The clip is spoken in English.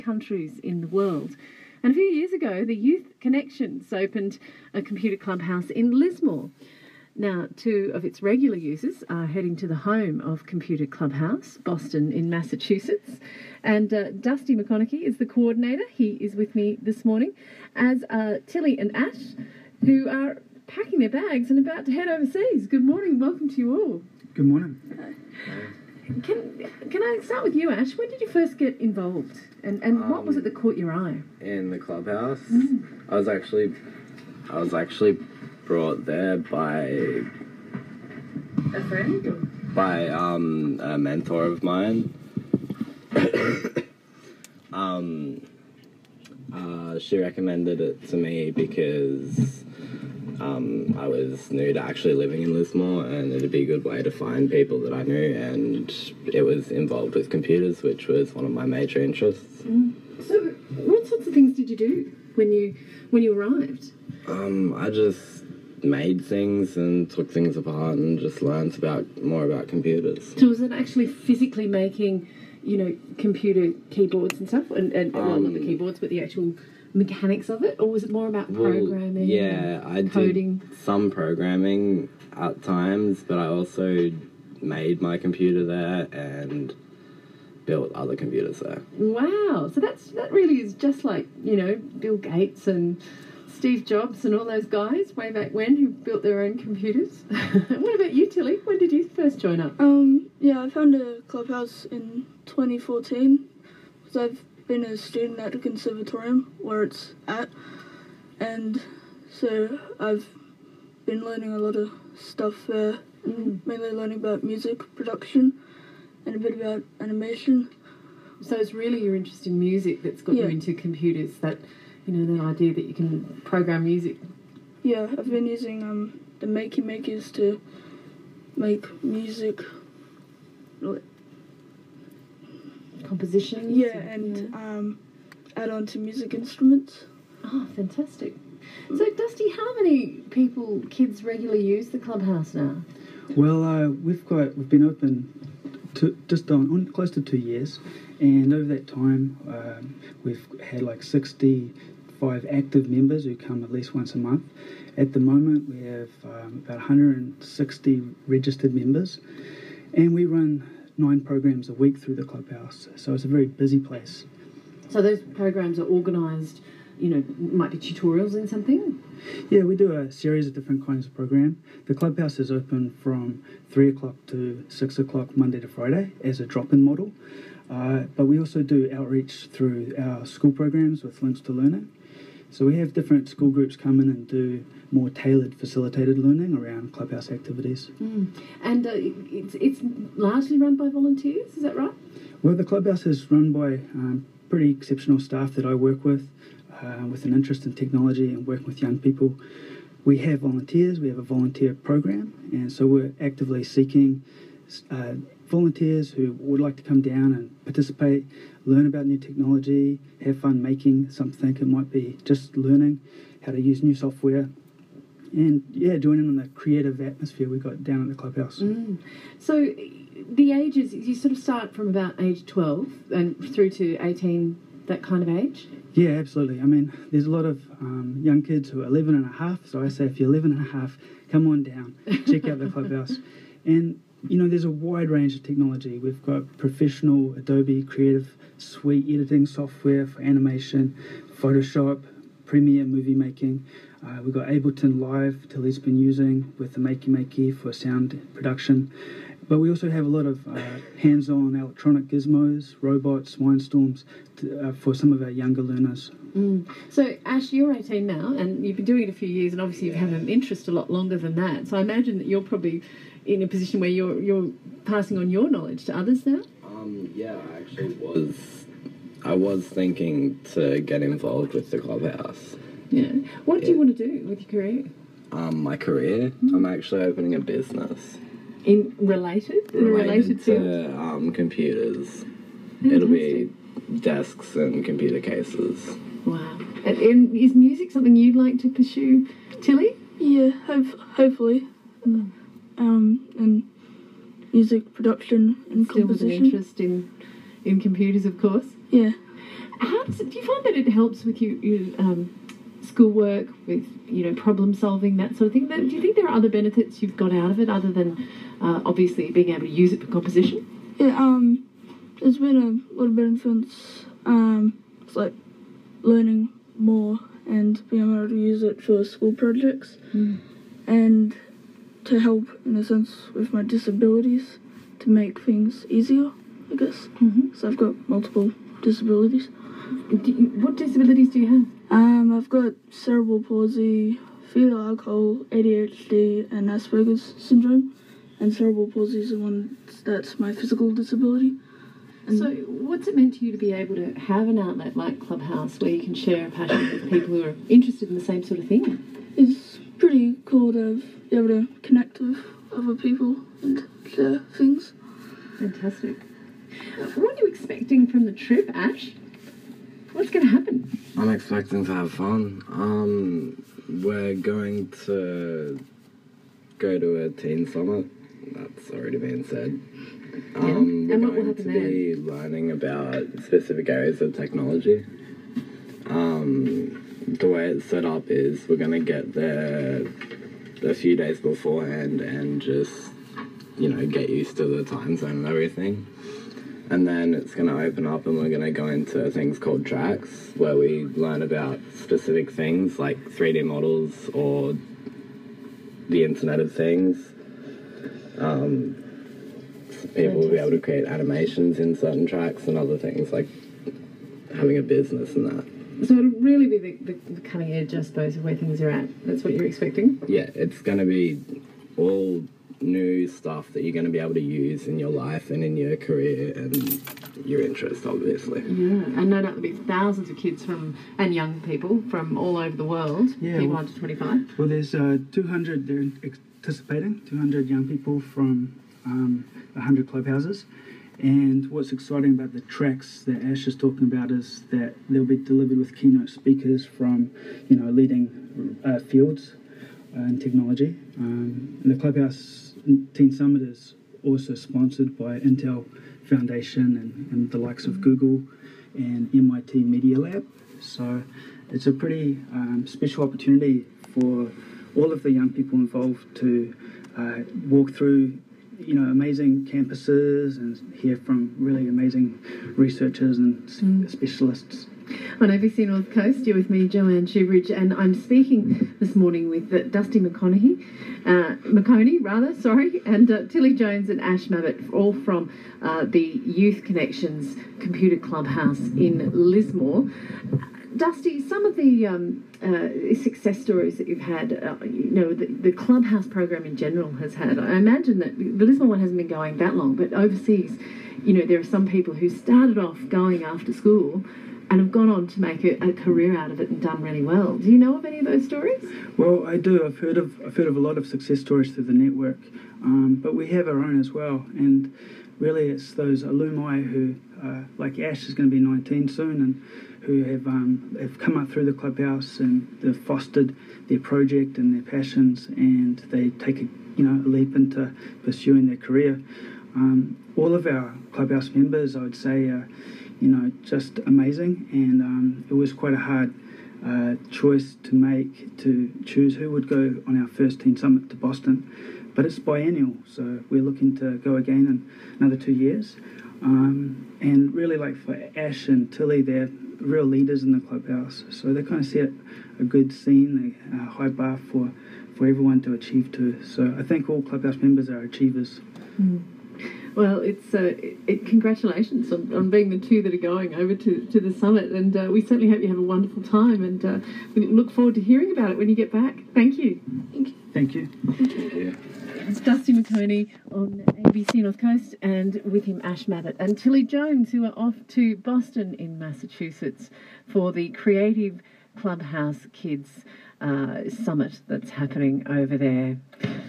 countries in the world. And a few years ago, the Youth Connections opened a computer clubhouse in Lismore. Now, two of its regular users are heading to the home of Computer Clubhouse, Boston in Massachusetts. And Dusty McConaughey is the coordinator. He is with me this morning, as are Tilly and Ash, who are packing their bags and about to head overseas. Good morning. Welcome to you all. Good morning. Can I start with you, Ash? When did you first get involved? And what was it that caught your eye? In the clubhouse. I was actually brought there by A friend? by a mentor of mine. She recommended it to me because I was new to actually living in Lismore, and it'd be a good way to find people that I knew, and it was involved with computers, which was one of my major interests. So, what sorts of things did you do when you arrived? I just made things and took things apart and just learned more about computers. So, was it actually physically making, computer keyboards and stuff, and well, not the keyboards, but the actual mechanics of it, or was it more about programming? Yeah, I coding? did some programming at times, but I also made my computer there and built other computers there. Wow, so that really is just like, Bill Gates and Steve Jobs and all those guys way back when who built their own computers. What about you, Tilly? When did you first join up? I found a clubhouse in 2014 because I've been a student at the conservatorium where it's at, and so I've been learning a lot of stuff there, mainly learning about music production and a bit about animation. So it's really your interest in music that's got you into computers, that the idea that you can program music. Yeah, I've been using the Makey Makers to make music. Compositions? Yeah, and add on to music instruments. Oh, fantastic. So, Dusty, how many kids regularly use the clubhouse now? Well, we've been open just on close to 2 years, and over that time we've had like 65 active members who come at least once a month. At the moment we have about 160 registered members, and we run 9 programs a week through the clubhouse, so it's a very busy place. So those programs are organised, might be tutorials in something? Yeah, we do a series of different kinds of program. The clubhouse is open from 3 o'clock to 6 o'clock Monday to Friday as a drop-in model, but we also do outreach through our school programs with Links to Learning. So we have different school groups come in and do more tailored facilitated learning around clubhouse activities. And it's largely run by volunteers, is that right? Well, the clubhouse is run by pretty exceptional staff that I work with an interest in technology and working with young people. We have volunteers, we have a volunteer program, and so we're actively seeking volunteers who would like to come down and participate, learn about new technology, have fun making something. It might be just learning how to use new software, and join in on the creative atmosphere we got down at the clubhouse. So the ages, you sort of start from about age 12 and through to 18, that kind of age? Yeah, absolutely. I mean, there's a lot of young kids who are 11 and a half, so I say if you're 11 and a half, come on down, check out the clubhouse. And there's a wide range of technology. We've got professional Adobe Creative Suite editing software for animation, Photoshop, Premiere movie making. We've got Ableton Live, Tilly's been using with the Makey Makey for sound production. But we also have a lot of hands-on electronic gizmos, robots, Mindstorms for some of our younger learners. So, Ash, you're 18 now, and you've been doing it a few years, and obviously you've had an interest a lot longer than that. So I imagine that you're probably in a position where you're passing on your knowledge to others now? Yeah, I was thinking to get involved with the clubhouse. Yeah. What do you want to do with your career? My career? I'm actually opening a business. Related to field? Computers. Fantastic. It'll be desks and computer cases. Wow. And is music something you'd like to pursue, Tilly? Yeah, hopefully. And music production and Still with an composition. interest in computers, of course. Yeah. How does it, do you find that it helps with your schoolwork, with problem solving, that sort of thing? Do you think there are other benefits you've got out of it other than obviously being able to use it for composition? Yeah, there's been a lot of benefits. It's like learning more and being able to use it for school projects and to help, in a sense, with my disabilities to make things easier, I guess. So I've got multiple disabilities. What disabilities do you have? I've got cerebral palsy, fetal alcohol, ADHD, and Asperger's syndrome. And cerebral palsy is the one that's my physical disability. And so what's it meant to you to be able to have an outlet like Clubhouse where you can share a passion with people who are interested in the same sort of thing? It's pretty cool to be able to connect with other people and share things. Fantastic. What are you expecting from the trip, Ash? What's going to happen? I'm expecting to have fun. We're going to go to a teen summit. That's already been said. Yeah. We're And what will going happen to there? be learning about specific areas of technology. The way it's set up is we're going to get there a few days beforehand and just, get used to the time zone and everything. And then it's going to open up and we're going to go into things called tracks where we learn about specific things like 3D models or the Internet of Things. People will be able to create animations in certain tracks and other things like having a business and that. So it'll really be the cutting edge, I suppose, of where things are at. That's what you're expecting? Yeah, it's going to be all new stuff that you're going to be able to use in your life and in your career and your interest, obviously. Yeah, and no doubt there'll be thousands of kids and young people from all over the world, people 1 to 25. Well, there's 200, they're anticipating 200 young people from 100 clubhouses. And what's exciting about the tracks that Ash is talking about is that they'll be delivered with keynote speakers from, leading fields in technology. And the Clubhouse Teen Summit is also sponsored by Intel Foundation and the likes of Google and MIT Media Lab. So it's a pretty special opportunity for all of the young people involved to walk through amazing campuses and hear from really amazing researchers and specialists. On ABC North Coast, you're with me, Joanne Shoebridge, and I'm speaking this morning with Dusty McConey, and Tilly Jones and Ash Mabbutt, all from the Youth Connections Computer Clubhouse in Lismore. Dusty, some of the success stories that you've had, the Clubhouse program in general has had, I imagine that the Lismore one hasn't been going that long, but overseas, there are some people who started off going after school and have gone on to make a career out of it and done really well. Do you know of any of those stories? Well, I do. I've heard of a lot of success stories through the network, but we have our own as well. And really, it's those alumni who, like Ash is going to be 19 soon, and who have come up through the Clubhouse and they've fostered their project and their passions, and they take a leap into pursuing their career. All of our Clubhouse members, I would say, are just amazing, and it was quite a hard choice to make, to choose who would go on our first Teen Summit to Boston. But it's biennial, so we're looking to go again in another 2 years. And really, like for Ash and Tilly, they're real leaders in the Clubhouse, so they kind of set a good scene, a high bar for everyone to achieve to. So I think all Clubhouse members are achievers. Well, it's congratulations on being the two that are going over to the summit, and we certainly hope you have a wonderful time, and we look forward to hearing about it when you get back. Thank you. Thank you. It's Dusty McConey on ABC North Coast, and with him Ash Mabbutt and Tilly Jones, who are off to Boston in Massachusetts for the Creative Clubhouse Kids Summit that's happening over there.